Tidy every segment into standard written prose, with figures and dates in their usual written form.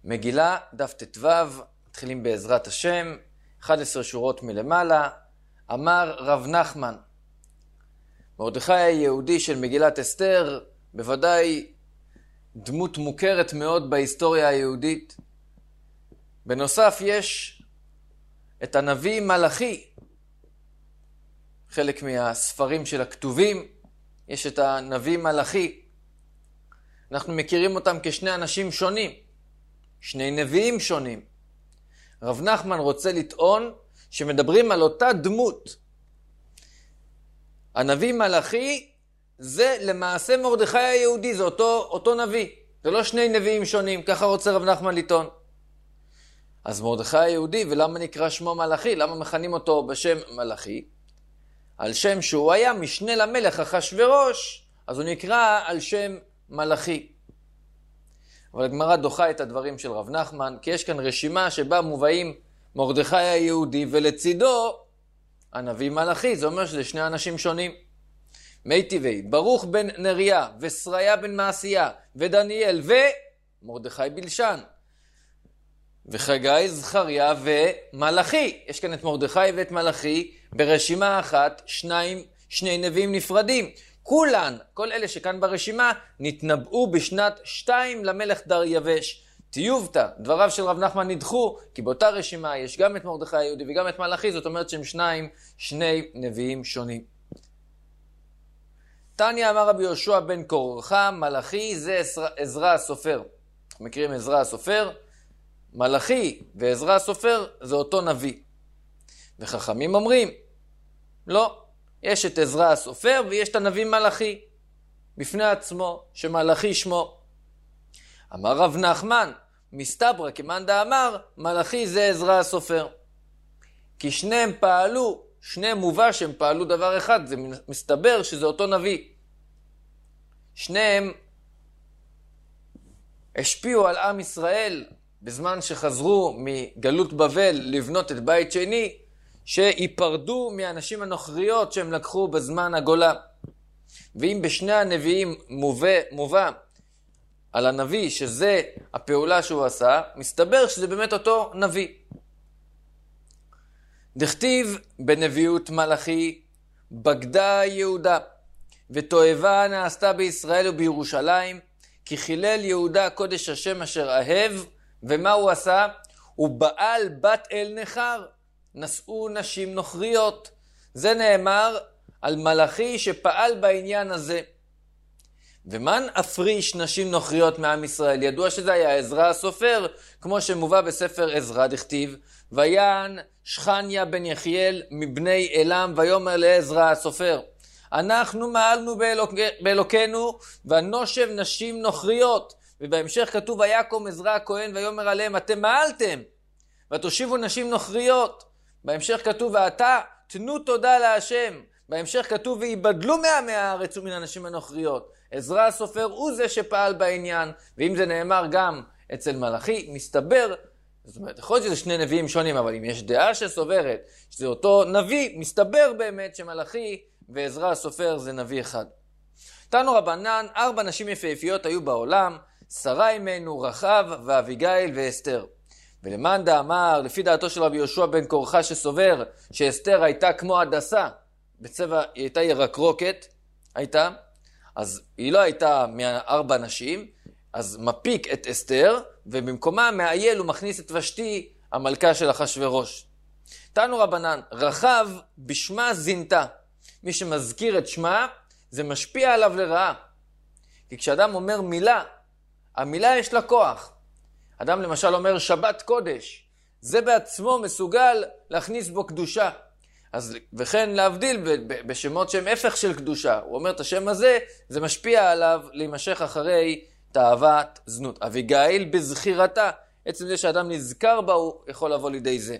מגילה, דף ט"ו, מתחילים בעזרת השם, 11 שורות מלמעלה. אמר רב נחמן, מרדכי היהודי של מגילת אסתר, בוודאי דמות מוכרת מאוד בהיסטוריה היהודית. בנוסף יש את הנביא מלאכי, חלק מהספרים של הכתובים, יש את הנביא מלאכי. אנחנו מכירים אותם כשני אנשים שונים, שני נביאים שונים. רב נחמן רוצה לטעון שמדברים על אותה דמות. הנביא מלאכי זה למעשה מרדכי היהודי, זה אותו נביא. זה לא שני נביאים שונים, ככה רוצה רב נחמן לטעון. אז מרדכי היהודי, ולמה נקרא שמו מלאכי? למה מכנים אותו בשם מלאכי? על שם שהוא היה משנה למלך אחשוורוש, אז הוא נקרא על שם מלאכי. אבל הגמרא דוחה את הדברים של רב נחמן, כי יש כאן רשימה שבה מובאים מרדכי היהודי ולצידו הנביא מלאכי. זה אומר שזה שני אנשים שונים. מי טבעי, ברוך בן נריה ושריה בן מעשיה ודניאל ומרדכי בלשן וחגי זכריה ומלאכי. יש כאן את מרדכי ואת מלאכי ברשימה אחת, שני נביאים נפרדים. כל אלה שכאן ברשימה נתנבאו בשנת 2 למלך דריווש. תיובתא, דבריו של רב נחמן נדחו, כי באותה רשימה יש גם את מרדכי היהודי וגם את מלאכי, זאת אומרת שהם שני נביאים שונים. תניא אמר רבי יהושע בן קורחה, מלאכי זה עזרא הסופר. אנחנו מכירים עזרא הסופר, מלאכי ועזרא הסופר זה אותו נביא. וחכמים אומרים, לא, יש את עזרא הסופר ויש את הנביא מלאכי בפני עצמו, שמלאכי שמו. אמר רב נחמן, מסתברא כמאן דאמר, מלאכי זה עזרא הסופר. כי שניהם מובא שהם פעלו דבר אחד, זה מסתבר שזה אותו נביא. שניהם השפיעו על עם ישראל בזמן שחזרו מגלות בבל לבנות את בית שני, שיפרדו מהאנשים הנוכריות שהם לקחו בזמן הגולה. ואם בשני הנביאים מובא על הנביא שזה הפעולה שהוא עשה, מסתבר שזה באמת אותו נביא. דכתיב בנביאות מלאכי, בגדה יהודה ותועבה נעשתה בישראל ובירושלים, כי חילל יהודה קודש השם אשר אהב. ומה הוא עשה? הוא בעל בת אל נחר, נשאו נשים נוכריות. זה נאמר על מלאכי שפעל בעניין הזה. ומן אפריש נשים נוכריות מעם ישראל? ידוע שזה היה עזרא הסופר, כמו שמובא בספר עזרא, דכתיב ויען שכניה בן יחיאל מבני אלם ויאמר לעזרא הסופר, אנחנו מעלנו באלוקינו ונושב נשים נוכריות. ובהמשך כתוב ויקום עזרא הכהן ויאמר עליהם, אתם מעלתם ותושיבו נשים נוכריות. בהמשך כתוב ועתה תנו תודה להשם. בהמשך כתוב ויבדלו מעמי הארץ ומן הנשים הנוכריות. עזרא הסופר הוא זה שפעל בעניין. ואם זה נאמר גם אצל מלאכי, מסתבר, זאת אומרת, יכול להיות שזה שני נביאים שונים, אבל אם יש דעה שסוברת שזה אותו נביא, מסתבר באמת שמלאכי ועזרא הסופר זה נביא אחד. תנו רבנן, 4 נשים יפהפיות היו בעולם, שרה אימנו, רחב ואביגיל ואסתר. ולמאן דאמר, לפי דעתו של רבי יהושע בן קורחה שסובר שאסתר הייתה כמו הדסה, בצבע היא הייתה ירקרוקת, אז היא לא הייתה מ4 נשים, אז מפיק את אסתר, ובמקומה מאייל הוא מכניס את ושתי המלכה של אחשוורוש. תנו רבנן, רחב בשמה זינתה. מי שמזכיר את שמה, זה משפיע עליו לרעה. כי כשאדם אומר מילה, המילה יש לה כוח. אדם למשל אומר שבת קודש, זה בעצמו מסוגל להכניס בו קדושה. אז וכן להבדיל בשמות שהם הפך של קדושה. הוא אומר את השם הזה, זה משפיע עליו להימשך אחרי תאוות זנות. אביגיל בזכירתה, עצם זה שאדם נזכר בה הוא יכול לבוא לידי זה.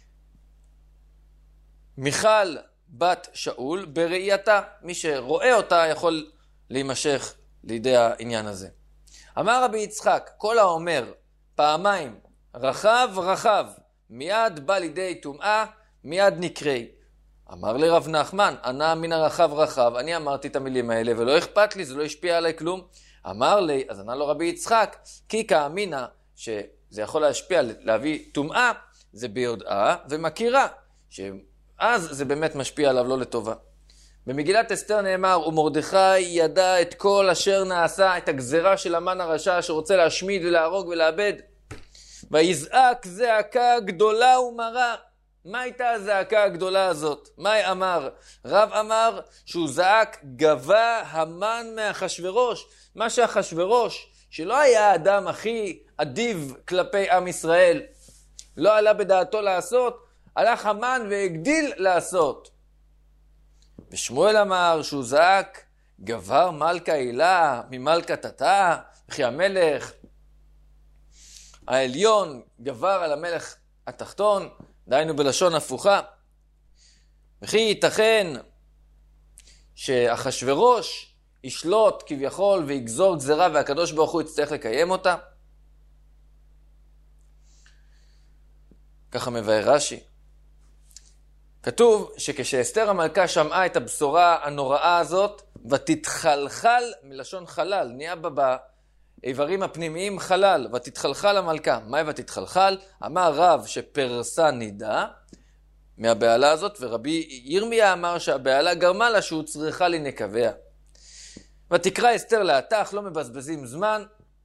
מיכל בת שאול בראייתה, מי שרואה אותה יכול להימשך לידי העניין הזה. אמר רבי יצחק, כל האומר פעמיים רחב מיד בא לידי טומאה, מיד נקראי. אמר לרב נחמן, ענה מן הרחב, אני אמרתי את המילים האלה ולא אכפת לי, זה לא השפיע עליי כלום. אמר לי, אז ענה לו רבי יצחק, כי כאמינה זה יכול להשפיע, להביא טומאה, זה ביודעה ומכירה, שאז זה באמת משפיע עליו לא לטובה. במגילת אסתר נאמר, ומרדכי ידע את כל אשר נעשה, את הגזרה של המן הרשע שרוצה להשמיד ולהרוג ולאבד. ויזעק זעקה גדולה ומרה. מה הייתה הזעקה הגדולה הזאת? מה אמר? רב אמר שהוא זעק גבה המן מאחשוורוש. מה שאחשוורוש, שלא היה האדם הכי אדיב כלפי עם ישראל, לא עלה בדעתו לעשות, הלך המן והגדיל לעשות. ושמואל אמר שהוא זעק גבר מלכה הילה ממלכה תתה, וכי המלך העליון גבר על המלך התחתון, דהיינו בלשון הפוכה. וכי ייתכן שאחשוורוש ישלוט כביכול ויגזור גזרה והקדוש ברוך הוא יצטרך לקיים אותה? ככה מבאר רש"י. כתוב שכשאסתר המלכה שמעה את הבשורה הנוראה הזאת, ותתחלחל, מלשון חלל, נהיה בה באיברים הפנימיים חלל, ותתחלחל המלכה. מה ותתחלחל? אמר רב שפרסה נידה מהבעלה הזאת, ורבי ירמיה אמר שהבעלה גרמה לה שהוא צריכה לנקביה. ותקרא אסתר להתך, לא מבזבזים זמן,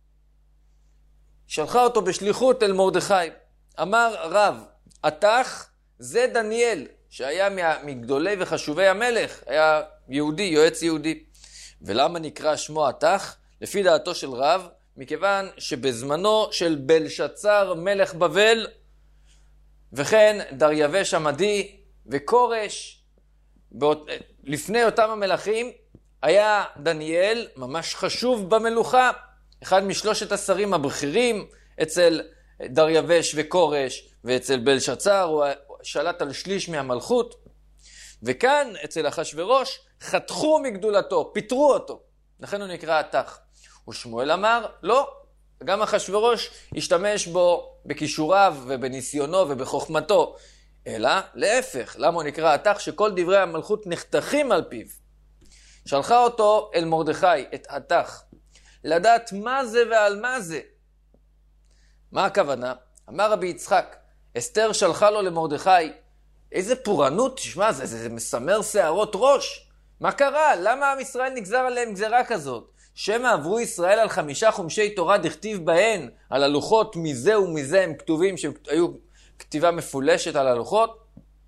שלחה אותו בשליחות אל מרדכי. אמר רב, התך זה דניאל, שהיה מגדולי וחשובי המלך, היה יהודי, יועץ יהודי. ולמה נקרא שמו התך? לפי דעתו של רב, מכיוון שבזמנו של בלשצר מלך בבל, וכן דריווש המדי וקורש, לפני אותם המלכים, היה דניאל ממש חשוב במלוכה, אחד משלושת השרים הבכירים אצל דריווש וקורש, ואצל בלשצר הוא שלט על שליש מהמלכות, וכאן אצל אחשוורוש חתכו מגדולתו, פיטרו אותו, לכן הוא נקרא התך. ושמואל אמר, לא, גם אחשוורוש השתמש בו בכישוריו ובניסיונו ובחוכמתו, אלא להפך, למה הוא נקרא התך? שכל דברי המלכות נחתכים על פיו. שלחה אותו אל מרדכי, את התך, לדעת מה זה ועל מה זה. מה הכוונה? אמר רבי יצחק, אסתר שלחה לו למרדכי, איזה פורענות, תשמע, זה מסמר שערות ראש. מה קרה? למה עם ישראל נגזר עליהם גזרה כזאת? שמא עברו ישראל על 5 חומשי תורה דכתיב בהן, על הלוחות מזה ומזה הם כתובים, שהיו כתיבה מפולשת על הלוחות?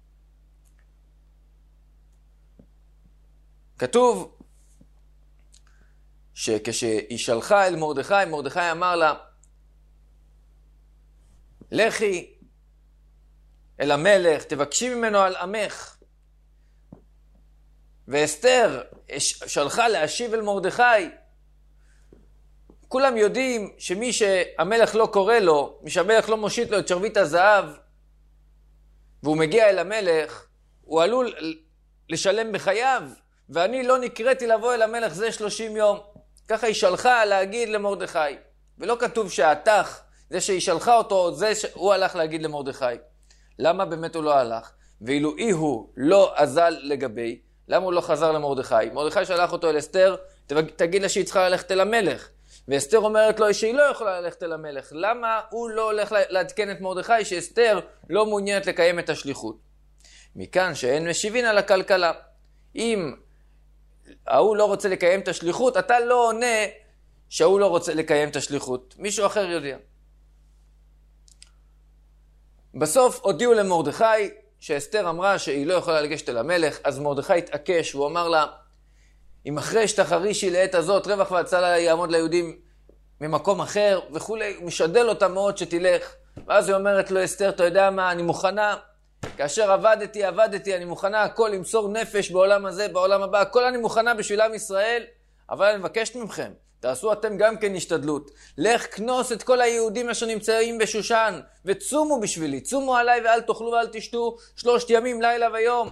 כתוב שכשהיא שלחה אל מרדכי, מרדכי אמר לה, לכי אל המלך, תבקשי ממנו על עמך. ואסתר שלחה להשיב אל מרדכי. כולם יודעים שמי שהמלך לא קורא לו, מי שהמלך לא מושיט לו את שרביט הזהב, והוא מגיע אל המלך, הוא עלול לשלם בחייו, ואני לא נקראתי לבוא אל המלך זה 30 יום. ככה היא שלחה להגיד למרדכי. ולא כתוב שהתך, זה שהיא שלחה אותו, הוא הלך להגיד למרדכי. למה באמת הוא לא הלך? ואילו הוא לא אזל לגבי, למה הוא לא חזר למרדכי? מרדכי שלח אותו אל אסתר, תגיד לה שהיא צריכה ללכת אל המלך. ואסתר אומרת לו שהיא לא יכולה ללכת אל המלך. למה הוא לא הולך לעדכן את מרדכי שאסתר לא מעוניינת לקיים את השליחות? מכאן שאין משיבין על הכלכלה. אם הוא לא רוצה לקיים את השליחות, אתה לא עונה שהוא לא רוצה לקיים את השליחות. מישהו אחר יודע. בסוף הודיעו למרדכי שאסתר אמרה שהיא לא יכולה לגשת אל המלך, אז מרדכי התעקש והוא אמר לה, אם אחרי שתחרישי לעת הזאת, רווח והצלה יעמוד ליהודים ממקום אחר וכו', הוא משדל אותה מאוד שתלך. ואז היא אומרת לו, אסתר, אתה יודע מה, אני מוכנה, כאשר עבדתי, אני מוכנה הכל למסור נפש בעולם הזה, בעולם הבא, הכל אני מוכנה בשביל עם ישראל, אבל אני מבקשת מכם, תעשו אתם גם כן השתדלות. לך כנוס את כל היהודים אשר נמצאים בשושן, וצומו בשבילי, צומו עליי ואל תאכלו ואל תשתו 3 ימים, לילה ויום.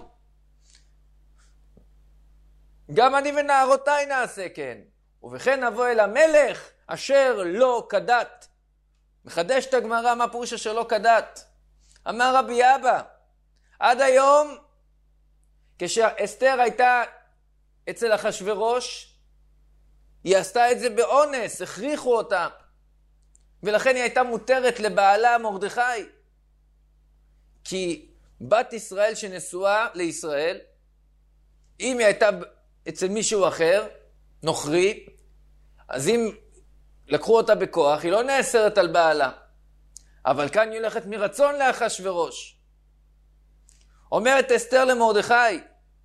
גם אני ונערותיי נעשה כן. ובכן נבוא אל המלך אשר לא כדת. מחדש את הגמרא, מה פירוש אשר לא כדת? אמר רבי אבא, עד היום, כשאסתר הייתה אצל אחשוורוש, היא עשתה את זה באונס, הכריחו אותה. ולכן היא הייתה מותרת לבעלה מרדכי. כי בת ישראל שנשואה לישראל, אם היא הייתה אצל מישהו אחר, נוכרי, אז אם לקחו אותה בכוח, היא לא נאסרת על בעלה. אבל כאן היא הולכת מרצון לאחשוורוש. אומרת אסתר למרדכי,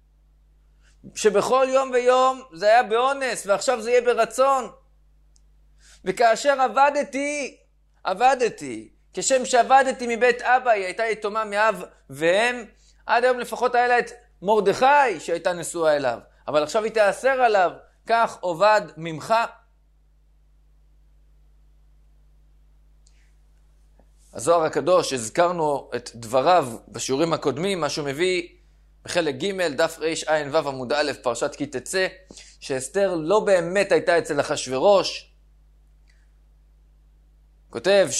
שבכל יום ויום זה היה באונס, ועכשיו זה יהיה ברצון. וכאשר עבדתי, כשם שעבדתי מבית אבא, היא הייתה יתומה מאב והם, עד היום לפחות היה לה את מרדכי שהייתה נשואה אליו. אבל עכשיו היא תאסר עליו, כך עובד ממך. הזוהר הקדוש, הזכרנו את דבריו בשיעורים הקודמים, מה שהוא מביא בחלק ג' דף רע"ו עמוד א' פרשת כי תצא, שאסתר לא באמת הייתה אצל אחשוורוש. כותב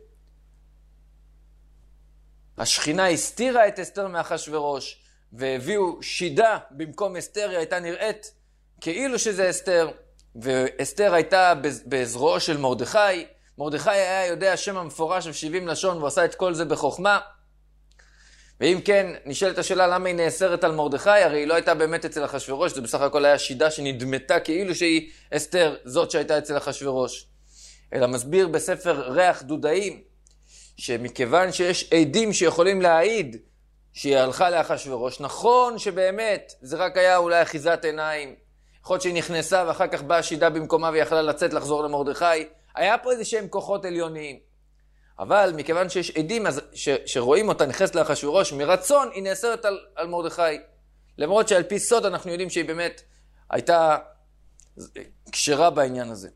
שהשכינה הסתירה את אסתר מאחשוורוש, והביאו שידה במקום אסתר, היא הייתה נראית כאילו שזה אסתר, ואסתר הייתה בזרועו של מרדכי. מרדכי היה יודע שם המפורש ב70 לשון, ועשה את כל זה בחוכמה. ואם כן, נשאלת השאלה למה היא נאסרת על מרדכי, הרי היא לא הייתה באמת אצל אחשוורוש, זה בסך הכל היה שידה שנדמתה כאילו שהיא אסתר, זאת שהייתה אצל אחשוורוש. אלא מסביר בספר ריח דודאים, שמכיוון שיש עדים שיכולים להעיד שהיא הלכה לאחשוורוש, נכון שבאמת זה רק היה אולי אחיזת עיניים, יכול להיות שהיא נכנסה ואחר כך באה שידה במקומה ויכלה לצאת לחזור למרדכי, היה פה איזה שהם כוחות עליוניים. אבל מכיוון שיש עדים שרואים אותה נכנסת לאחשוורוש, מרצון היא נאסרת על מרדכי. למרות שעל פי סוד אנחנו יודעים שהיא באמת הייתה קשרה בעניין הזה.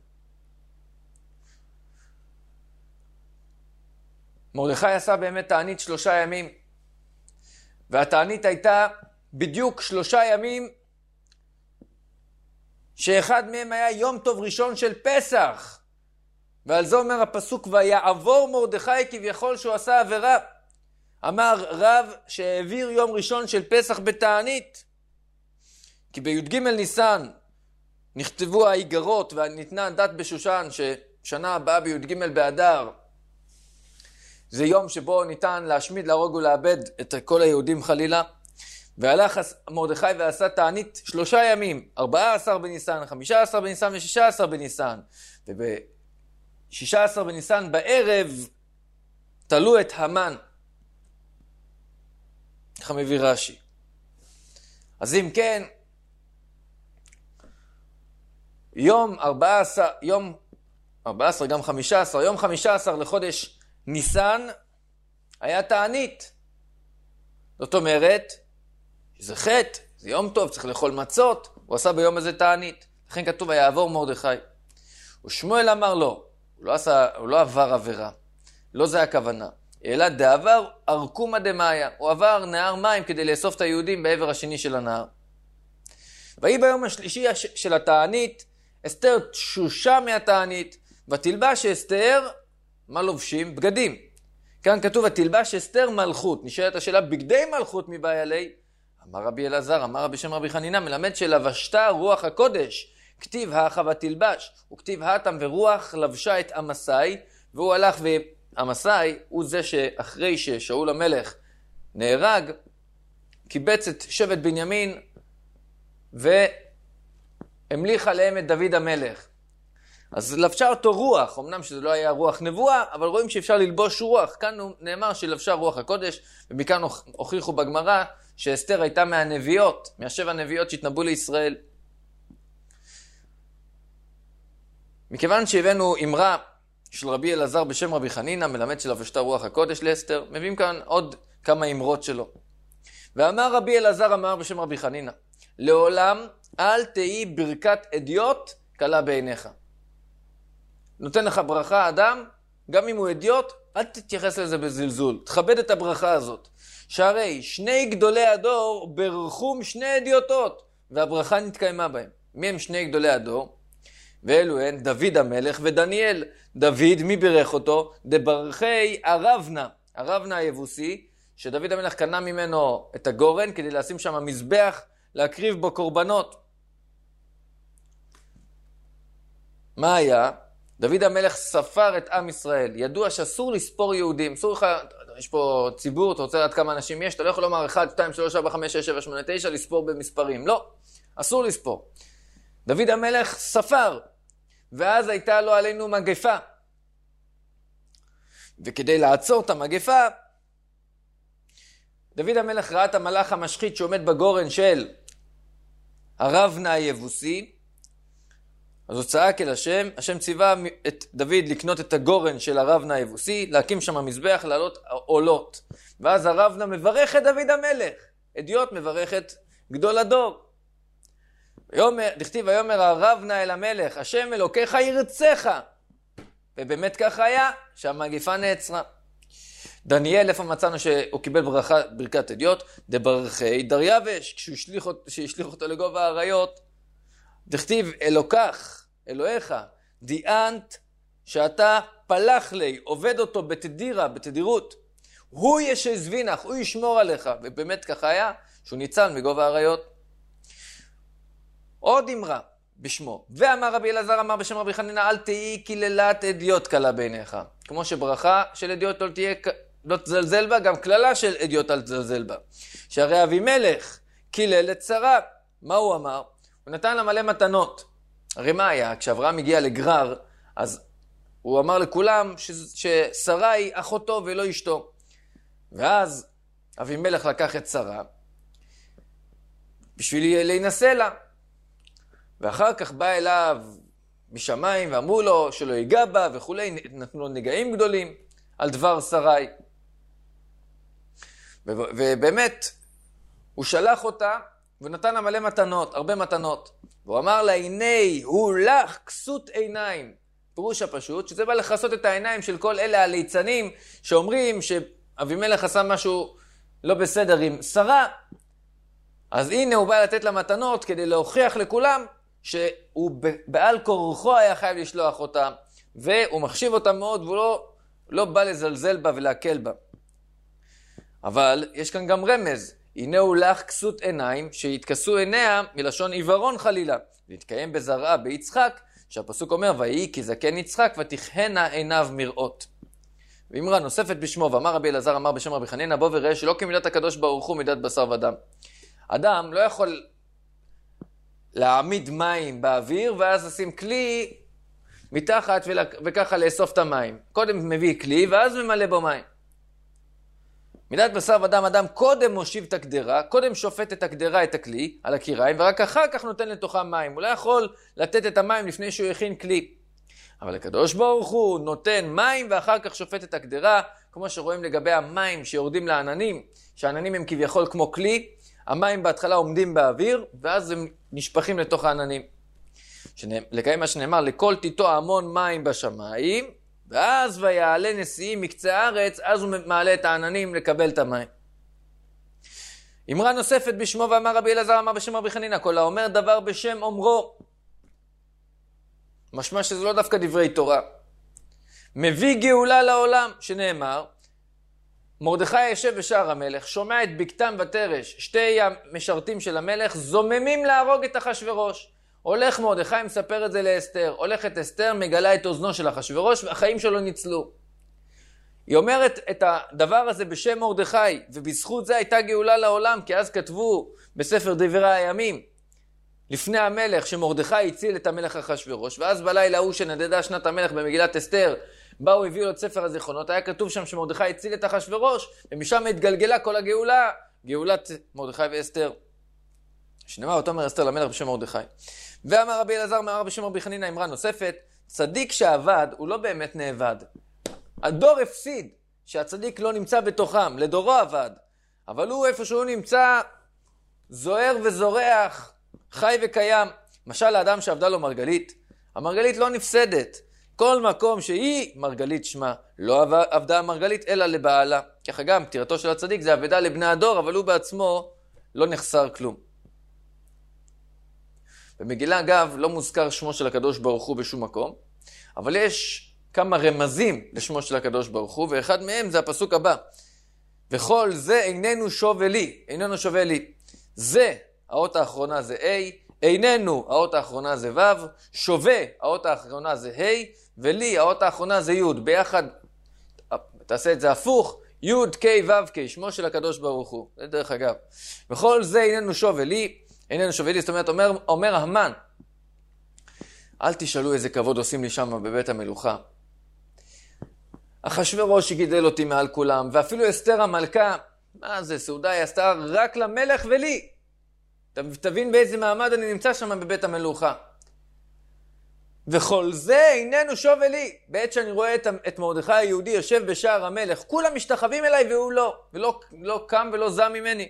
מרדכי עשה באמת תענית 3 ימים, והתענית הייתה בדיוק 3 ימים, שאחד מהם היה יום טוב ראשון של פסח. ועל זה אומר הפסוק, ויעבור מרדכי כביכול שהוא עשה עבירה. אמר רב שהעביר יום ראשון של פסח בתענית. כי בי"ג ניסן נכתבו האיגרות וניתנה דת בשושן, ששנה הבאה בי"ג באדר, זה יום שבו ניתן להשמיד, להרוג ולאבד את כל היהודים חלילה. והלך מרדכי ועשה תענית 3 ימים, 14 בניסן, 15 בניסן ו16 בניסן. וב16 בניסן בערב תלו את המן. ככה מביא רש"י. אז אם כן, יום 14, גם 15, יום 15 לחודש ניסן היה תענית. זאת אומרת, זה חטא, זה יום טוב, צריך לאכול מצות, הוא עשה ביום הזה תענית. לכן כתוב, ויעבור מרדכי. ושמואל אמר לו, הוא לא עבר עבירה, לא זה הכוונה, אלא דעבר ארקומא דמאיה, הוא עבר נהר מים כדי לאסוף את היהודים בעבר השני של הנהר. והיא ביום השלישי של התענית, אסתר תשושה מהתענית, ותלבש אסתר, מה לובשים? בגדים. כאן כתוב, ותלבש אסתר מלכות. נשאלת השאלה, בגדי מלכות מבעיה לי? אמר רבי אלעזר, אמר רבי שם רבי חנינה, מלמד שלבשתה רוח הקודש. כתיב האחה ותלבש, וכתיב האטם ורוח לבשה את עמסאי, והוא הלך ועמסאי הוא זה שאחרי ששאול המלך נהרג, קיבץ את שבט בנימין והמליך עליהם את דוד המלך. אז לבשה אותו רוח, אמנם שזה לא היה רוח נבואה, אבל רואים שאפשר ללבוש רוח. כאן נאמר שלבשה רוח הקודש, ומכאן הוכיחו בגמרא שאסתר הייתה מהנביאות, מהשבע נביאות שהתנבאו לישראל. מכיוון שהבאנו אמרה של רבי אלעזר בשם רבי חנינה, מלמד שלבשתה רוח הקודש לאסתר, מביאים כאן עוד כמה אמרות שלו. ואמר רבי אלעזר, אמר בשם רבי חנינה, לעולם אל תהי ברכת אדיוט קלה בעיניך. נותן לך ברכה אדם, גם אם הוא אדיוט, אל תתייחס לזה בזלזול. תכבד את הברכה הזאת. שהרי 2 גדולי הדור ברכום 2 אדיוטות, והברכה נתקיימה בהם. מי הם 2 גדולי הדור? ואלו הן דוד המלך ודניאל. דוד, מי ברך אותו? דברכי ערבנה. ערבנה היבוסי, שדוד המלך קנה ממנו את הגורן כדי לשים שם מזבח, להקריב בו קורבנות. מה היה? דוד המלך ספר את עם ישראל. ידוע שאסור לספור יהודים. אסור לך, יש פה ציבור, אתה רוצה לדעת כמה אנשים יש, אתה לא יכול לומר 1, 2, 3, 4, 5, 6, 7, 8, 9, לספור במספרים. לא, אסור לספור. דוד המלך ספר, ואז הייתה לו עלינו מגפה. וכדי לעצור את המגפה, דוד המלך ראה את המלאך המשחית שעומד בגורן של הרבנה היבוסי, אז הוא צעק אל השם, השם ציווה את דוד לקנות את הגורן של הרבנה היבוסי, להקים שם מזבח, לעלות עולות. ואז הרבנה מברך את דוד המלך, אדיוט מברך את גדול הדור. דכתיב ויאמר הרבנה אל המלך, השם אלוקיך ירצך. ובאמת ככה היה, שהמגפה נעצרה. דניאל, איפה מצאנו שהוא קיבל ברכת אדיוט? דברכי דריווש, כשהשליך אותו לגובה האריות. דכתיב אלוהיך, דיאנט שאתה פלח לי, עובד אותו בתדירות. הוא ישזבינך, הוא ישמור עליך. ובאמת ככה היה, שהוא ניצל מגובה האריות. עוד אמרה בשמו. ואמר רבי אלעזר אמר בשם רבי חנינא, אל תהי קללת אדיוט קלה בעיניך. כמו שברכה של אדיוט לא תזלזל בה, גם כללה של אדיוט אל תזלזל בה. שהרי אבימלך קילל את שרה. מה הוא אמר? הוא נתן לה מלא מתנות. הרי מה היה? כשאברהם הגיע לגרר, אז הוא אמר לכולם ששרה היא אחותו ולא אשתו. ואז אבימלך לקח את שרה בשביל להינשא לה. ואחר כך בא אליו משמיים ואמרו לו שלא ייגע בה וכולי, נתנו לו נגעים גדולים על דבר שרי. ובאמת, הוא שלח אותה ונתן לה מלא מתנות, הרבה מתנות. והוא אמר לה, הנה הוא לך כסות עיניים. פירוש הפשוט, שזה בא לחסות את העיניים של כל אלה הליצנים שאומרים שאבימלך עשה משהו לא בסדר עם שרה. אז הנה הוא בא לתת לה מתנות כדי להוכיח לכולם שהוא בעל כורחו היה חייב לשלוח אותה, והוא מחשיב אותה מאוד, והוא לא בא לזלזל בה ולהקל בה. אבל יש כאן גם רמז, הנה הוא לך כסות עיניים, שהתכסו עיניה מלשון עיוורון חלילה, להתקיים בזרעה ביצחק, שהפסוק אומר, ויהי כי זקן יצחק ותכהנה עיניו מראות. ואמרה נוספת בשמו, ואמר רבי אלעזר אמר בשם רבי חנינא, בוא וראה שלא כמידת הקדוש ברוך הוא מידת בשר ודם. אדם לא יכול להעמיד מים באוויר, ואז לשים כלי מתחת וככה לאסוף את המים. קודם מביא כלי, ואז ממלא בו מים. מידת בשר ודם, אדם קודם מושיב את הקדרה, קודם שופט את הקדרה, את הכלי, על הקיריים, ורק אחר כך נותן לתוכם מים. הוא לא יכול לתת את המים לפני שהוא יכין כלי. אבל הקדוש ברוך הוא נותן מים, ואחר כך שופט את הקדרה, כמו שרואים לגבי המים שיורדים לעננים, שהעננים הם כביכול כמו כלי, המים בהתחלה עומדים באוויר, ואז הם נשפכים לתוך העננים. לקיים מה שנאמר, לכל תיתו המון מים בשמיים, ואז ויעלה נשיאים מקצה הארץ, אז הוא מעלה את העננים לקבל את המים. אמרה נוספת בשמו, ואמר רבי אלעזר אמר בשם רבי חנינא, כל האומר דבר בשם אומרו. משמע שזה לא דווקא דברי תורה. מביא גאולה לעולם, שנאמר, מרדכי יושב בשער המלך, שומע את בקתם ותרש, שתי המשרתים של המלך, זוממים להרוג את אחשוורוש. הולך מרדכי, מספר את זה לאסתר. הולכת אסתר, מגלה את אוזנו של אחשוורוש, והחיים שלו ניצלו. היא אומרת את הדבר הזה בשם מרדכי, ובזכות זה הייתה גאולה לעולם, כי אז כתבו בספר דברי הימים, לפני המלך, שמרדכי הציל את המלך אחשוורוש, ואז בלילה הוא שנדדה שנת המלך במגילת אסתר, באו הביאו לו את ספר הזיכרונות, היה כתוב שם שמרדכי הציל את אחשוורוש, ומשם התגלגלה כל הגאולה, גאולת מרדכי ואסתר. שנאמר אותו אומר אסתר למלך בשם מרדכי. ואמר רבי אלעזר אמר בשם רבי חנינא אמרה נוספת, צדיק שעבד הוא לא באמת נאבד. הדור הפסיד שהצדיק לא נמצא בתוכם, לדורו עבד, אבל הוא איפה שהוא נמצא זוהר וזורח, חי וקיים. משל האדם שעבדה לו מרגלית, המרגלית לא נפסדת. כל מקום שהיא מרגלית שמה, לא עבדה המרגלית אלא לבעלה. ככה גם פטירתו של הצדיק זה עבדה לבני הדור, אבל הוא בעצמו לא נחסר כלום. במגילה אגב לא מוזכר שמו של הקדוש ברוך הוא בשום מקום, אבל יש כמה רמזים לשמו של הקדוש ברוך הוא, ואחד מהם זה הפסוק הבא. וכל זה איננו שווה לי, איננו שווה לי. זה, האות האחרונה זה A, איננו, האות האחרונה זה ו', שווה, האות האחרונה זה ה', ולי האות האחרונה זה י', ביחד, תעשה את זה הפוך, י' ק' ו' ק', שמו של הקדוש ברוך הוא, זה דרך אגב. וכל זה איננו שווה לי, זאת אומרת, אומר המן, אל תשאלו איזה כבוד עושים לי שם בבית המלוכה. אחשוורוש גידל אותי מעל כולם, ואפילו אסתר המלכה, מה זה, סעודה היא עשתה רק למלך ולי. תבין באיזה מעמד אני נמצא שם בבית המלוכה. וכל זה איננו שווה לי. בעת שאני רואה את מרדכי היהודי יושב בשער המלך, כולם משתחווים אליי והוא לא, ולא קם ולא זם ממני.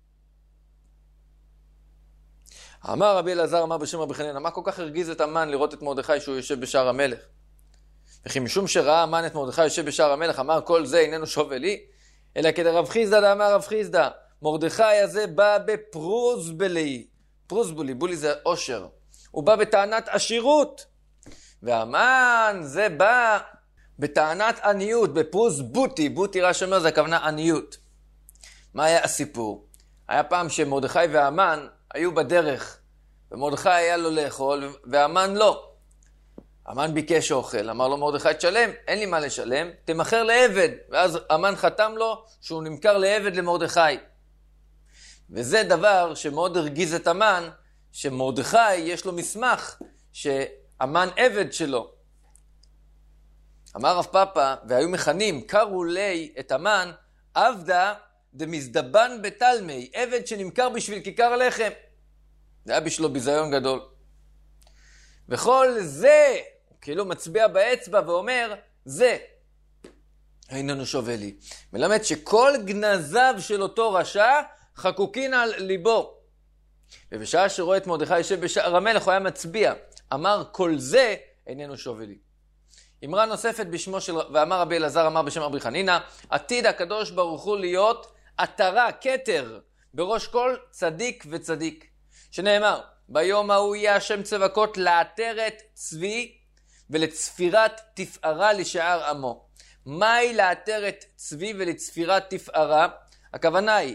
אמר רבי אלעזר, אמר בשם רבי חנינא, מה כל כך הרגיז את המן לראות את מרדכי שהוא יושב בשער המלך? וכי משום שראה המן את מרדכי יושב בשער המלך, אמר כל זה איננו שווה לי, אלא כדרב חיסדא אמר רב חיסדא, מרדכי הזה בא בפרוזבולי, פרוזבולי, בולי זה עושר, הוא בא בטענת עשירות, והמן זה בא בטענת עניות, בפרוזבוטי, בוטי רש"י אומר, זה הכוונה עניות. מה היה הסיפור? היה פעם שמרדכי והמן היו בדרך, ומרדכי היה לו לאכול, והמן לא. המן ביקש אוכל, אמר לו מרדכי, תשלם, אין לי מה לשלם, תמכר לעבד. ואז המן חתם לו שהוא נמכר לעבד למרדכי. וזה דבר שמאוד הרגיז את המן, שמרדכי יש לו מסמך שהמן עבד שלו. אמר רב פאפא, והיו מכנים, קראו לי את המן, עבדה דמזדבן בתלמי, עבד שנמכר בשביל כיכר לחם. זה היה בשבילו ביזיון גדול. וכל זה, כאילו מצביע באצבע ואומר, זה איננו שווה לי. מלמד שכל גנזיו של אותו רשע חקוקין על ליבו. ובשעה שרואה את מרדכי יושב בשער המלך, הוא היה מצביע. אמר כל זה איננו שווה לי. אמרה נוספת בשמו של, ואמר רבי אלעזר, אמר בשם רבי חנינא, עתיד הקדוש ברוך הוא להיות עטרה, כתר, בראש כל צדיק וצדיק. שנאמר, ביום ההוא יהיה השם צבקות לעטרת צבי ולצפירת תפארה לשער עמו. מהי לעטרת צבי ולצפירת תפארה? הכוונה היא,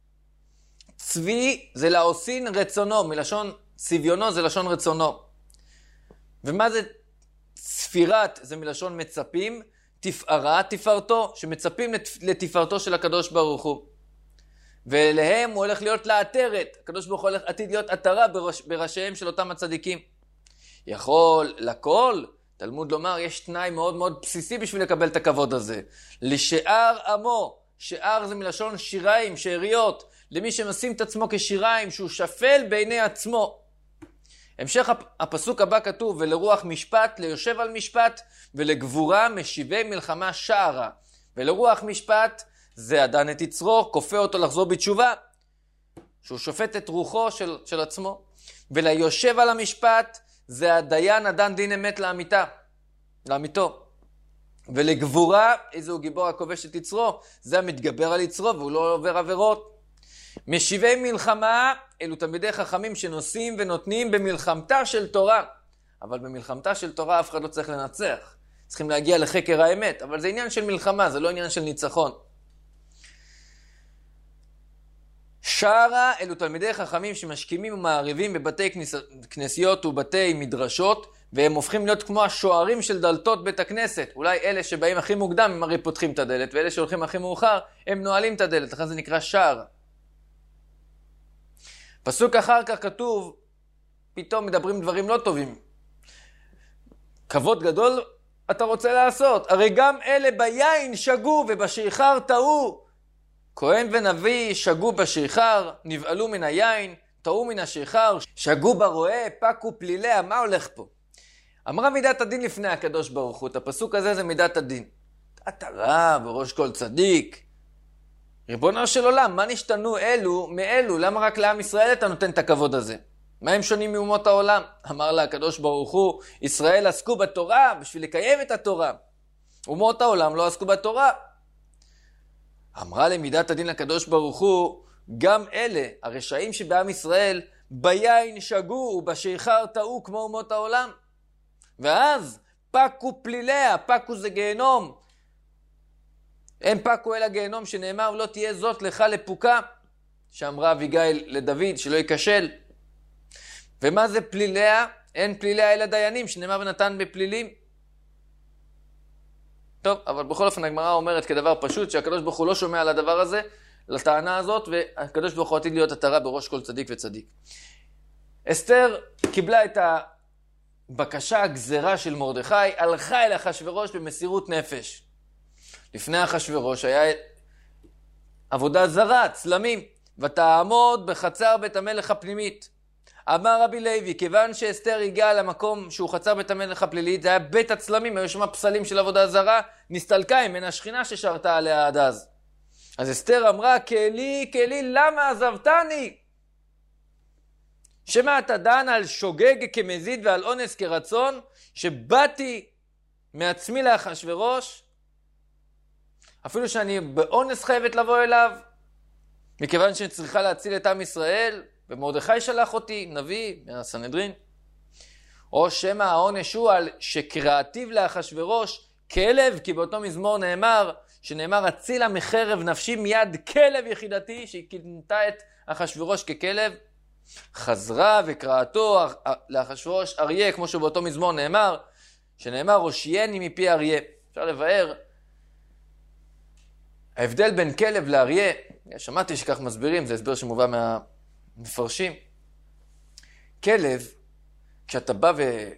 צבי זה לעושין רצונו, מלשון צביונו זה לשון רצונו. ומה זה צפירת? זה מלשון מצפים, תפארה, תפארתו, שמצפים לתפארתו של הקדוש ברוך הוא. ואליהם הוא הולך להיות לעטרת. הקדוש ברוך הוא הולך עתיד להיות עטרה בראשיהם של אותם הצדיקים. יכול לכל, תלמוד לומר, יש תנאי מאוד מאוד בסיסי בשביל לקבל את הכבוד הזה. לשער עמו, שער זה מלשון שיריים, שאריות, למי שמשים את עצמו כשיריים, שהוא שפל בעיני עצמו. המשך הפסוק הבא כתוב, ולרוח משפט, ליושב על משפט, ולגבורה משיבי מלחמה שערה. ולרוח משפט, זה עדן את יצרו, כופה אותו לחזור בתשובה, שהוא שופט את רוחו של עצמו. וליושב על המשפט, זה הדיין עדן דין אמת לאמיתו. ולגבורה, איזה הוא גיבור הכובש את יצרו, זה המתגבר על יצרו והוא לא עובר עבירות. משיבי מלחמה, אלו תלמידי חכמים שנושאים ונותנים במלחמתה של תורה. אבל במלחמתה של תורה אף אחד לא צריך לנצח. צריכים להגיע לחקר האמת, אבל זה עניין של מלחמה, זה לא עניין של ניצחון. שערה, אלו תלמידי חכמים שמשכימים ומעריבים בבתי כנסיות ובתי מדרשות, והם הופכים להיות כמו השוערים של דלתות בית הכנסת. אולי אלה שבאים הכי מוקדם הם הרי פותחים את הדלת, ואלה שהולכים הכי מאוחר הם נועלים את הדלת, לכן זה נקרא שער. פסוק אחר כך כתוב, פתאום מדברים דברים לא טובים. כבוד גדול אתה רוצה לעשות, הרי גם אלה ביין שגו ובשיכר טעו. כהן ונביא שגו בשיכר, נבעלו מן היין, טעו מן השיכר, שגו ברועה, פקו פליליה. מה הולך פה? אמרה מידת הדין לפני הקדוש ברוך הוא, את הפסוק הזה זה מידת הדין. אתה רב בראש כל צדיק. ריבונו של עולם, מה נשתנו אלו מאלו? למה רק לעם ישראל אתה נותן את הכבוד הזה? מה הם שונים מאומות העולם? אמר לה הקדוש ברוך הוא, ישראל עסקו בתורה בשביל לקיים את התורה. אומות העולם לא עסקו בתורה. אמרה למידת הדין לקדוש ברוך הוא, גם אלה, הרשעים שבעם ישראל, ביין שגו ובשיכר טעו כמו אומות העולם. ואז פקו פליליה, פקו זה גיהנום. הם פקו אל הגיהנום שנאמר, לא תהיה זאת לך לפוקה, שאמרה אביגיל לדוד שלא ייכשל. ומה זה פליליה? אין פליליה אלא דיינים, שנאמר ונתן בפלילים. טוב, אבל בכל אופן הגמרא אומרת כדבר פשוט, שהקדוש ברוך הוא לא שומע על הדבר הזה, לטענה הזאת, והקדוש ברוך הוא עתיד להיות עטרה בראש כל צדיק וצדיק. אסתר קיבלה את הבקשה הגזרה של מרדכי, הלכה אל אחשוורוש במסירות נפש. לפני אחשוורוש היה עבודה זרה, צלמים, ותעמוד בחצר בית המלך הפנימית. אמר רבי לוי, כיוון שאסתר הגיעה למקום שהוא חצר בית המלך הפלילית, זה היה בית הצלמים, היו שם פסלים של עבודה זרה, נסתלקה ממנה השכינה ששרתה עליה עד אז. אז אסתר אמרה, כלי, למה עזבתני? שמה אתה דן על שוגג כמזיד ועל אונס כרצון, שבאתי מעצמי לאחשוורוש, אפילו שאני באונס חייבת לבוא אליו, מכיוון שאני צריכה להציל את עם ישראל, ומרדכי שלח אותי, נביא מהסנהדרין. או שמא העונש הוא על שקראתיו לאחשוורוש כלב, כי באותו מזמור שנאמר הצילה מחרב נפשי מיד כלב יחידתי, שהיא כינתה את אחשוורוש ככלב. חזרה וקראתו לאחשוורוש אריה, כמו שבאותו מזמור שנאמר הושיעני מפי אריה. אפשר לבאר ההבדל בין כלב לאריה, שמעתי שכך מסבירים, זה הסבר שמובא מהמפרשים. כלב, כשאתה בא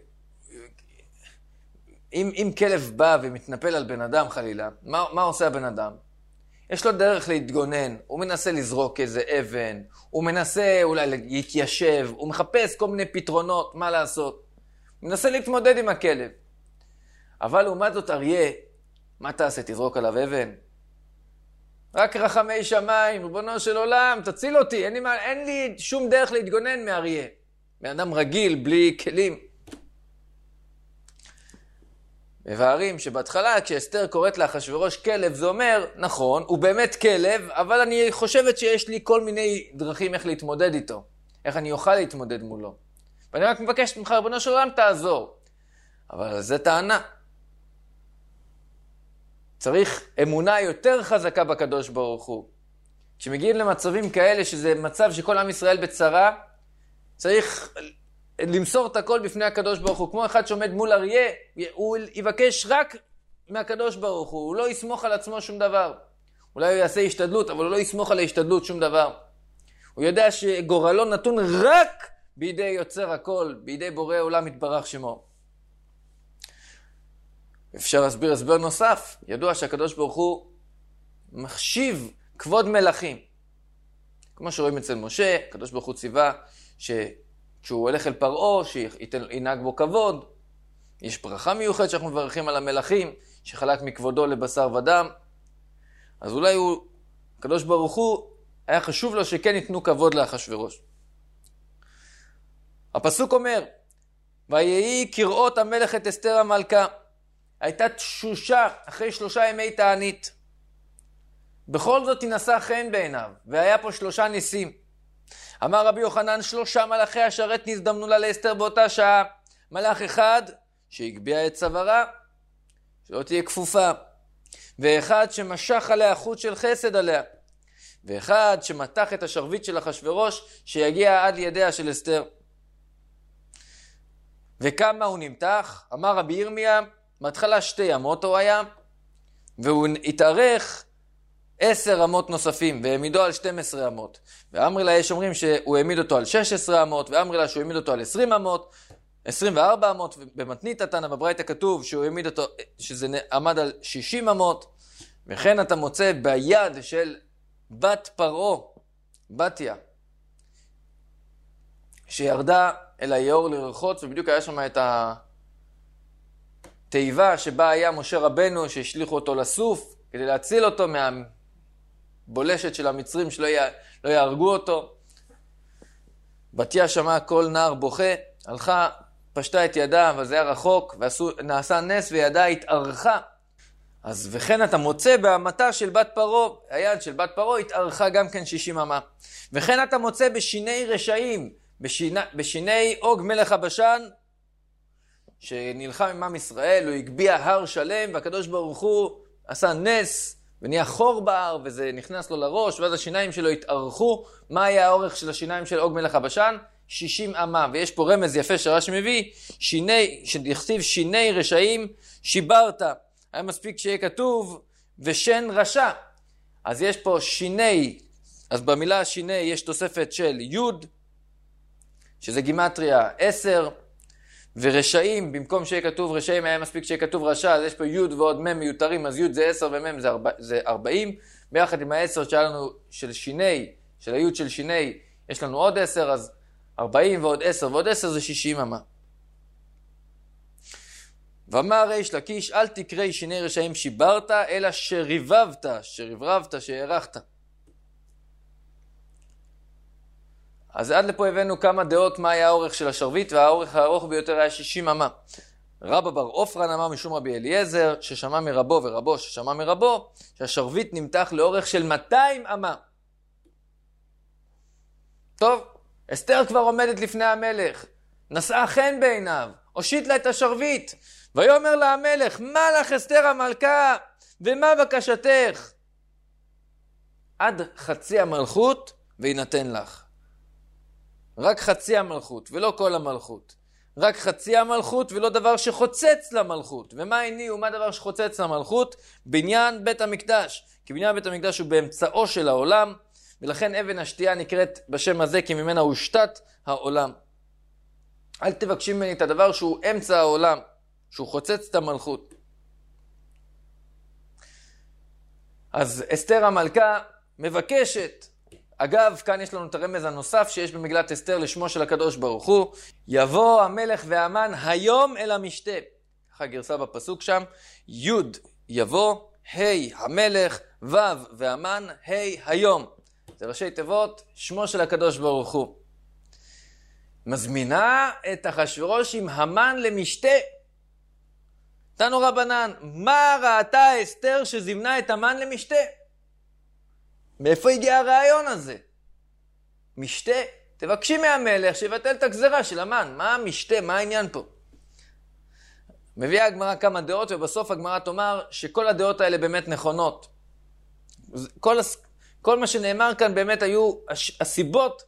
אם כלב בא ומתנפל על בן אדם חלילה, מה עושה הבן אדם? יש לו דרך להתגונן, הוא מנסה לזרוק איזה אבן, הוא מנסה אולי להתיישב, הוא מחפש כל מיני פתרונות, מה לעשות. הוא מנסה להתמודד עם הכלב. אבל לעומת זאת אריה, מה תעשה? תזרוק עליו אבן? רק רחמי שמיים, ריבונו של עולם, תציל אותי, אין לי שום דרך להתגונן מאריה. מאדם רגיל, בלי כלים. מבארים שבהתחלה כשאסתר קוראת לאחשוורוש כלב, זה אומר, נכון, הוא באמת כלב, אבל אני חושבת שיש לי כל מיני דרכים איך להתמודד איתו. איך אני אוכל להתמודד מולו. ואני רק מבקשת ממך, ריבונו של עולם, תעזור. אבל זה טענה. צריך אמונה יותר חזקה בקדוש ברוך הוא. כשמגיעים למצבים כאלה, שזה מצב שכל עם ישראל בצרה, צריך למסור את הכל בפני הקדוש ברוך הוא. כמו אחד שעומד מול אריה, הוא יבקש רק מהקדוש ברוך הוא. הוא לא יסמוך על עצמו שום דבר. אולי הוא יעשה השתדלות, אבל הוא לא יסמוך על ההשתדלות שום דבר. הוא יודע שגורלו נתון רק בידי יוצר הכל, בידי בורא עולם יתברך שמו. אפשר להסביר הסבר נוסף. ידוע שהקדוש ברוך הוא מחשיב כבוד מלכים. כמו שרואים אצל משה, הקדוש ברוך הוא ציווה כשהוא הולך אל פרעה, שינהג בו כבוד. יש ברכה מיוחדת שאנחנו מברכים על המלכים, שחלק מכבודו לבשר ודם. אז אולי הקדוש ברוך הוא, היה חשוב לו שכן ייתנו כבוד לאחשוורוש. הפסוק אומר, ויהי כראות המלך את אסתר המלכה. הייתה תשושה אחרי 3 ימי תענית. בכל זאת היא נשא חן בעיניו, והיה פה 3 ניסים. אמר רבי יוחנן, 3 מלאכי השרת נזדמנו לה לאסתר באותה שעה. מלאך אחד שהגביע את צווארה, שלא תהיה כפופה. ואחד שמשך עליה חוט של חסד עליה. ואחד שמתח את השרביט של אחשוורוש, שיגיע עד לידיה של אסתר. וכמה הוא נמתח? אמר רבי ירמיה, מהתחלה 2 אמות הוא היה, והוא התארך 10 אמות נוספים, והעמידו על 12 אמות. ואמרי לה, יש אומרים שהוא העמיד אותו על 16 אמות, ואמרי לה שהוא העמיד אותו על 20 אמות, 24 אמות, ובמתנית התנא בברייתא כתוב שהוא העמיד אותו, שזה עמד על 60 אמות, וכן אתה מוצא ביד של בת פרעה, בתיה, שירדה אל היאור לרחוץ, ובדיוק היה שם את התיבה שבה היה משה רבנו, שהשליחו אותו לסוף, כדי להציל אותו מהבולשת של המצרים, שלא יהרגו אותו. בתיה שמעה כל נער בוכה, הלכה, פשטה את ידה, אבל זה היה רחוק, ונעשה נס וידה התארכה. אז וכן אתה מוצא בהמתה של בת פרעה, היד של בת פרעה התארכה גם כן 60 אמה. וכן אתה מוצא בשיני רשעים, בשיני אוג מלך הבשן, שנלחם עם עם ישראל, הוא הגביע הר שלם, והקדוש ברוך הוא עשה נס, ונהיה חור בהר, וזה נכנס לו לראש, ואז השיניים שלו התארכו. מה היה האורך של השיניים של אוג מלך הבשן? 60 אמה. ויש פה רמז יפה שרש"י מביא, שדכתיב שיני רשעים שיברת. היה מספיק שיהיה כתוב ושן רשע. אז יש פה שיני, אז במילה שיני יש תוספת של יוד, שזה גימטריה 10, ורשעים, במקום שיהיה כתוב רשעים היה מספיק שיהיה כתוב רשע, אז יש פה יוד ועוד מם מיותרים, אז יוד זה 10 ומם זה 40, ביחד עם ה10 שהיה לנו של שיני, של היוד של שיני, יש לנו עוד 10, אז 40 ועוד 10 ועוד 10 זה 60 אמה. ואמר ריש לקיש, אל תקראי שיני רשעים שיברת, אלא שריבבת, שהערכת. אז עד לפה הבאנו כמה דעות מה היה האורך של השרביט, והאורך הארוך ביותר היה 60 אמה. רבא בר אופרן אמר משום רבי אליעזר, ששמע מרבו ורבו ששמע מרבו, שהשרביט נמתח לאורך של 200 אמה. טוב, אסתר כבר עומדת לפני המלך, נשאה חן בעיניו, הושיט לה את השרביט, ויאמר לה המלך, מה לך אסתר המלכה, ומה בקשתך? עד חצי המלכות וינתן לך. רק חצי המלכות, ולא כל המלכות. רק חצי המלכות, ולא דבר שחוצץ למלכות. ומה הניעו, מה דבר שחוצץ למלכות? בניין בית המקדש. כי בניין בית המקדש הוא באמצעו של העולם, ולכן אבן השתייה נקראת בשם הזה, כי ממנה הושתת העולם. אל תבקשים ממני את הדבר שהוא אמצע העולם, שהוא חוצץ את המלכות. אז אסתר המלכה מבקשת, אגב, כאן יש לנו את הרמז הנוסף שיש במגילת אסתר לשמו של הקדוש ברוך הוא, יבוא המלך והמן היום אל המשתה. ככה גרסה בפסוק שם, י' יבוא, ה' המלך, ו' והמן, ה' היום. זה ראשי תיבות, שמו של הקדוש ברוך הוא. מזמינה את אחשוורוש עם המן למשתה. תנו רבנן, מה ראתה אסתר שזימנה את המן למשתה? מאיפה הגיע הרעיון הזה? משתה, תבקשי מהמלך שיבטל את הגזרה של המן. מה משתה? מה העניין פה? מביאה הגמרא כמה דעות, ובסוף הגמרא תאמר שכל הדעות האלה באמת נכונות. כל מה שנאמר כאן באמת היו הסיבות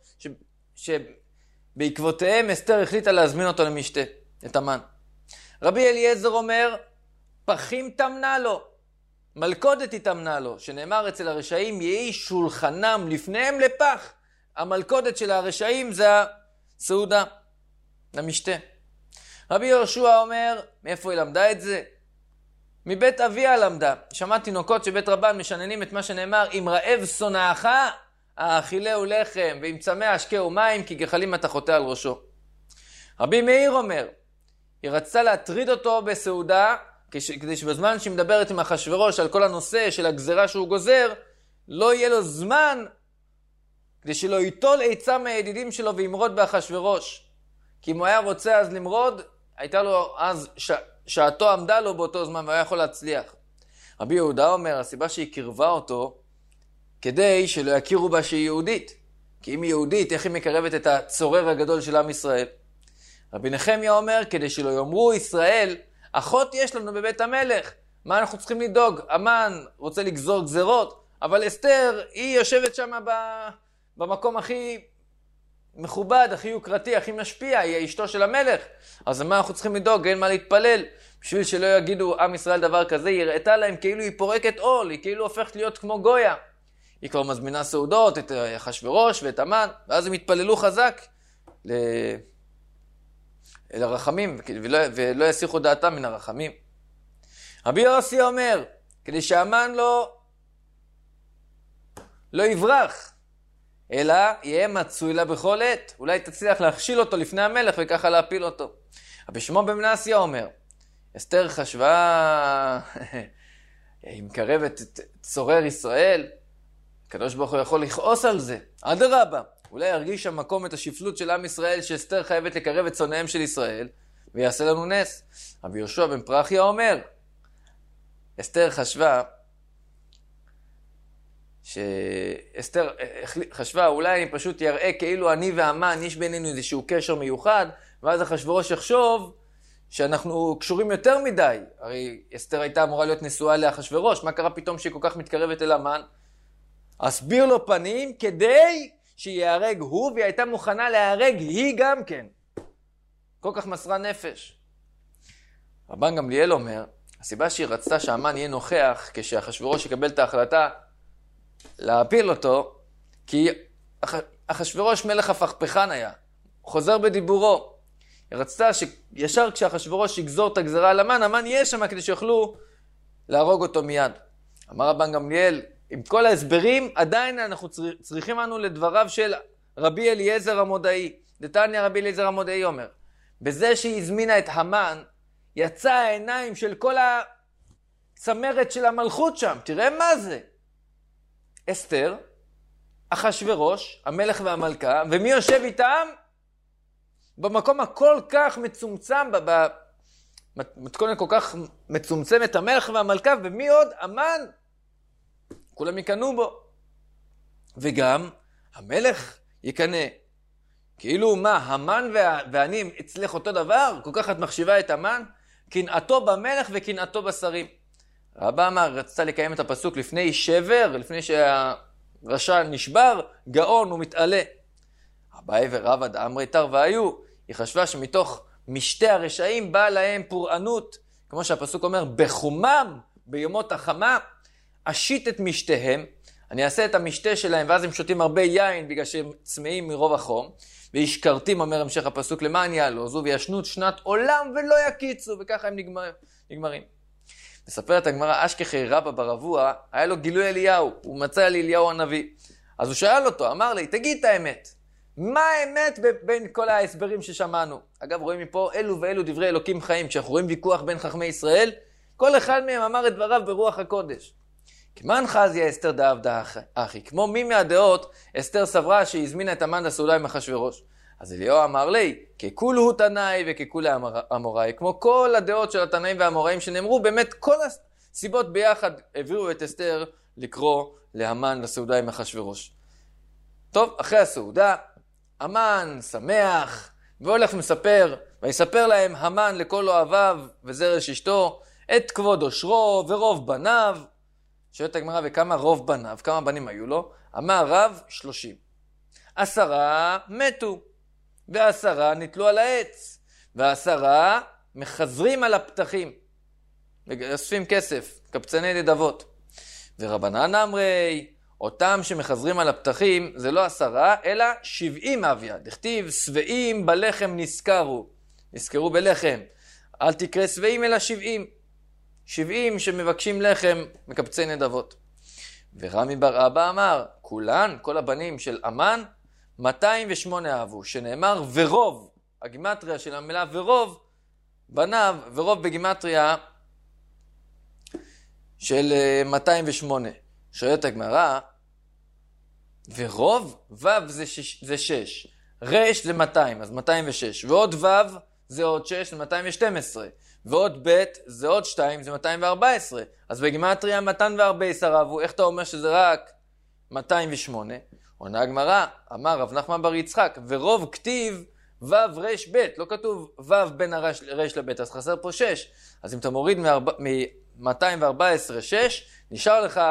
שבעקבותיהם אסתר החליטה להזמין אותו למשתה, את המן. רבי אליעזר אומר, פחים תמנה לו, מלכודת היא תמנה לו, שנאמר אצל הרשעים, יהי שולחנם לפניהם לפח. המלכודת של הרשעים זה הסעודה, למשתה. רבי יהושע אומר, מאיפה היא למדה את זה? מבית אביה למדה. שמעת תינוקות שבית רבן משננים את מה שנאמר, אם רעב שונאך, האכילהו לחם, ואם צמא השקהו מים, כי גחלים אתה חוטא על ראשו. רבי מאיר אומר, היא רצתה להטריד אותו בסעודה, כדי שבזמן שהיא מדברת עם אחשוורוש על כל הנושא של הגזרה שהוא גוזר, לא יהיה לו זמן, כדי שלא ייטול עצה מהידידים שלו וימרוד באחשוורוש. כי אם הוא היה רוצה אז למרוד, הייתה לו אז שעתו עמדה לו באותו זמן והיה יכול להצליח. רבי יהודה אומר, הסיבה שהיא קרבה אותו, כדי שלא יכירו בה שהיא יהודית. כי אם היא יהודית, איך היא מקרבת את הצורר הגדול של עם ישראל? רבי נחמיה אומר, כדי שלא יאמרו ישראל, אחות יש לנו בבית המלך, מה אנחנו צריכים לדאוג? המן רוצה לגזור גזרות, אבל אסתר היא יושבת שם במקום הכי מכובד, הכי יוקרתי, הכי משפיע, היא אשתו של המלך. אז מה אנחנו צריכים לדאוג? אין מה להתפלל. בשביל שלא יגידו עם ישראל דבר כזה, היא ראתה להם כאילו היא פורקת עול, היא כאילו הופכת להיות כמו גויה. היא כבר מזמינה סעודות, את אחשוורוש ואת המן, ואז הם התפללו חזק אל הרחמים, ולא יסיחו דעתם מן הרחמים. רבי יוסי אומר, כדי שהמן לא יברח, אלא יהיה מצוי לה בכל עת. אולי תצליח להכשיל אותו לפני המלך וככה להפיל אותו. רבי שמעון בן מנסיה אומר, אסתר חשבה, היא מקרבת את צורר ישראל, הקדוש ברוך הוא יכול לכעוס על זה. אדרבה, אולי ירגיש המקום את השפלות של עם ישראל שאסתר חייבת לקרב את צונאיהם של ישראל, ויעשה לנו נס. רבי יהושע בן פרחיה אומר, אסתר חשבה, שאסתר חשבה, אולי אני פשוט יראה כאילו אני והמן יש בינינו איזשהו קשר מיוחד, ואז אחשוורוש יחשוב שאנחנו קשורים יותר מדי. הרי אסתר הייתה אמורה להיות נשואה לאחשוורוש, מה קרה פתאום שהיא כל כך מתקרבת אל המן? אסביר לו פנים כדי שיהרג הוא, והיא הייתה מוכנה להרג היא גם כן. כל כך מסרה נפש. רבן גמליאל אומר, הסיבה שהיא רצתה שהמן יהיה נוכח כשאחשוורוש יקבל את ההחלטה להפיל אותו, כי אחשוורוש מלך הפכפכן היה, חוזר בדיבורו. היא רצתה שישר כשאחשוורוש יגזור את הגזרה על המן, המן יהיה שם כדי שיוכלו להרוג אותו מיד. אמר רבן גמליאל, עם כל ההסברים, עדיין אנחנו צריכים לנו לדבריו של רבי אליעזר המודעי. דתניא רבי אליעזר המודעי אומר, בזה שהיא הזמינה את המן, יצא העיניים של כל הצמרת של המלכות שם. תראה מה זה. אסתר, אחשוורוש, המלך והמלכה, ומי יושב איתם? במקום הכל כך מצומצם, במתכונת כל כך מצומצמת, המלך והמלכה, ומי עוד? המן. כולם יקנו בו. וגם המלך יקנה. כאילו מה, המן והנים אצלך אותו דבר? כל כך את מחשיבה את המן? קנאתו במלך וקנאתו בשרים. רבא אמר, רצתה לקיים את הפסוק לפני שבר, לפני שהרשע נשבר, גאון ומתעלה. אביי ורבא דאמרי תר והיו. היא חשבה שמתוך משתי הרשעים באה להם פורענות, כמו שהפסוק אומר, בחומם, ביומות החמה, אשית את משתיהם, אני אעשה את המשתה שלהם, ואז הם שותים הרבה יין בגלל שהם צמאים מרוב החום, וישכרתים, אומר המשך הפסוק, למען יעלוזו וישנו שנת עולם ולא יקיצו, וככה הם נגמרים. מספרת הגמרא, אשכחי רבא ברבוע, היה לו גילוי אליהו, הוא מצא על אליהו הנביא. אז הוא שאל אותו, אמר לי, תגיד את האמת. מה האמת בין כל ההסברים ששמענו? אגב, רואים מפה אלו ואלו דברי אלוקים חיים. כשאנחנו רואים ויכוח בין חכמי ישראל, כל אחד מהם אמר את דבריו ברוח הקודש. כמן חזיה אסתר דעבדה אחי. כמו מי מהדעות, אסתר סברה שהזמינה את המן לסעודה עם אחשוורוש. אז אליהו אמר לי, ככול הוא תנאי וככול האמוראי. כמו כל הדעות של התנאים והאמוראים שנאמרו, באמת כל הסיבות ביחד הביאו את אסתר לקרוא להמן לסעודה עם אחשוורוש. טוב, אחרי הסעודה, המן שמח, והולך ומספר, ויספר להם המן לכל אוהביו וזרש אשתו, את כבוד עושרו ורוב בניו. שואלת הגמרא, וכמה רוב בניו, כמה בנים היו לו? אמר רב 30. 10 מתו, ו10 נתלו על העץ, ו10 מחזרים על הפתחים, ואוספים כסף, קבצני נדבות. ורבנן אמרי, אותם שמחזרים על הפתחים, זה לא 10, אלא 70 אביה. דכתיב, שבעים בלחם נזכרו בלחם. אל תקרא שבעים אלא 70. 70 שמבקשים לחם מקבצי נדבות. ורמי בר אבא אמר, כל הבנים של המן, 208 אהבו, שנאמר ורוב, הגימטריה של המילה ורוב, בניו, ורוב בגימטריה של 208. שואלת הגמרא, ורוב, ו' זה 6, רש זה 200, אז 206, ועוד ו' זה עוד 6, זה 212, ועוד ב' זה עוד 2, זה 214, אז בגימטריה 214 אהבו, איך אתה אומר שזה רק 208? עונה הגמרא, אמר רב נחמן בר יצחק, ורוב כתיב ו' רש ב', לא כתוב ו' בין הרש לב', אז חסר פה 6, אז אם אתה מוריד מ-214 6, נשאר לך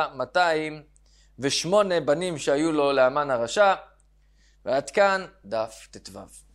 208 בנים שהיו לו להמן הרשע, ועד כאן דף ט"ו.